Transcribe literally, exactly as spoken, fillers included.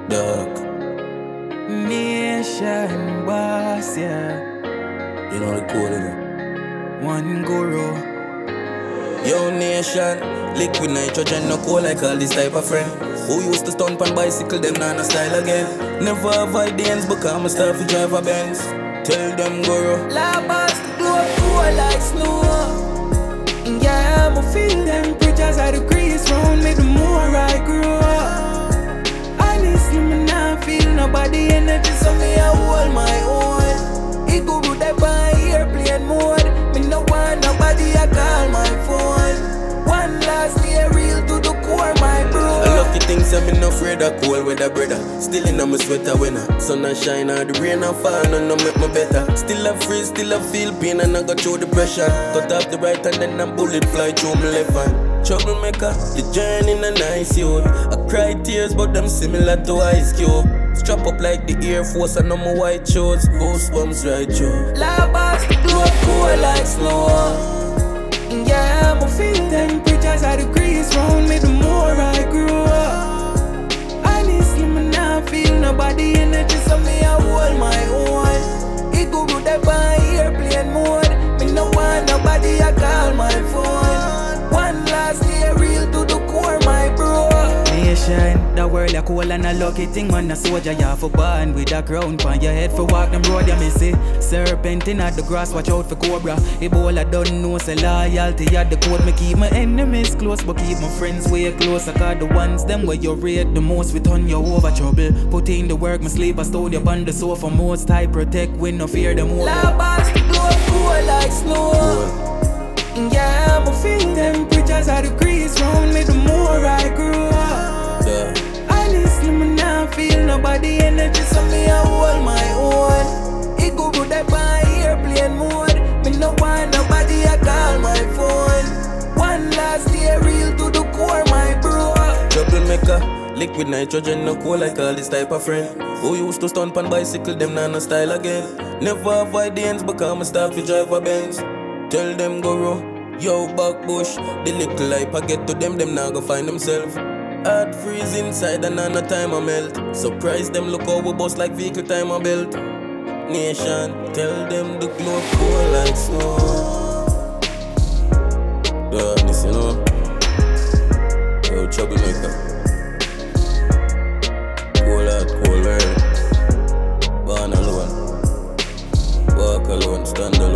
Dog, Nation boss, yeah. you know the code, innit? One guru. Yo nation, liquid nitrogen no cool like all this type of friend. Who used to stunt on bicycle, them not no style again. Never avoid the ends, because I'm start to drive a Benz. Tell them guru. La boss, the blow cool like snow. Yeah, I'ma feel them preachers at the crease round me the more I grow. Honestly, me not feel nobody energy, so me I hold my own. It go good that by airplane mode. Me no want nobody, I call my phone. One last year, real to the core, my bro. A lucky thing, say me no afraid of cold weather, brother. Still in my sweater when the sun a shine or the rain a fall, none no make me better. Still I freeze, still I feel pain and I go through the pressure. Cut off the right and then a bullet fly through my left hand. Troublemaker, the journey in a nice youth. I cry tears, but them similar to Ice Cube. Strap up like the Air Force and on my white shorts. Goosebumps right through. La boss, the blow cool like snow. Yeah, I'ma feel them preachers at the crease round me the more I grow up. Honestly, me not feel nobody energy, so me I hold my own. It go good that by airplane mode. Me no want nobody, I call my phone. One last year, real to the core, my bro. Nation, the world a cool and a lucky thing, man. A soldier, you have a band with a crown on your head for walk them road, you miss it. Serpenting at the grass, watch out for cobra. Ebola don't know, say loyalty at the code. Me keep my enemies close, but keep my friends way closer. Cause the ones, them where you rate the most, we turn you over trouble. Put in the work, my sleep, I stole your on the sofa. Most I protect, when no fear them over. La boss, the blow cool like snow. Yeah, I'ma feel them preachers at the crease round me the more I grow up. Yeah. Honestly, me not feel nobody energy, so me I hold my own. It go good that by airplane mode. Me no want nobody, I call my phone. One last year, real to the core, my bro. Troublemaker, liquid nitrogen no cool like all this type of friend. Who used to stunt on bicycle, them not no style again. Never avoid the ends, because I'm start to drive a Benz. Tell them guru, yo back bush. The little hype I get to them, them now go find themselves. Heart freeze inside and on a time I melt. Surprise them, look how we bust like vehicle time I belt. Nation, tell them the globe cool like snow. Darkness, you know. Yo, troublemaker. Cold heart, cold world. Born alone. Walk alone, stand alone.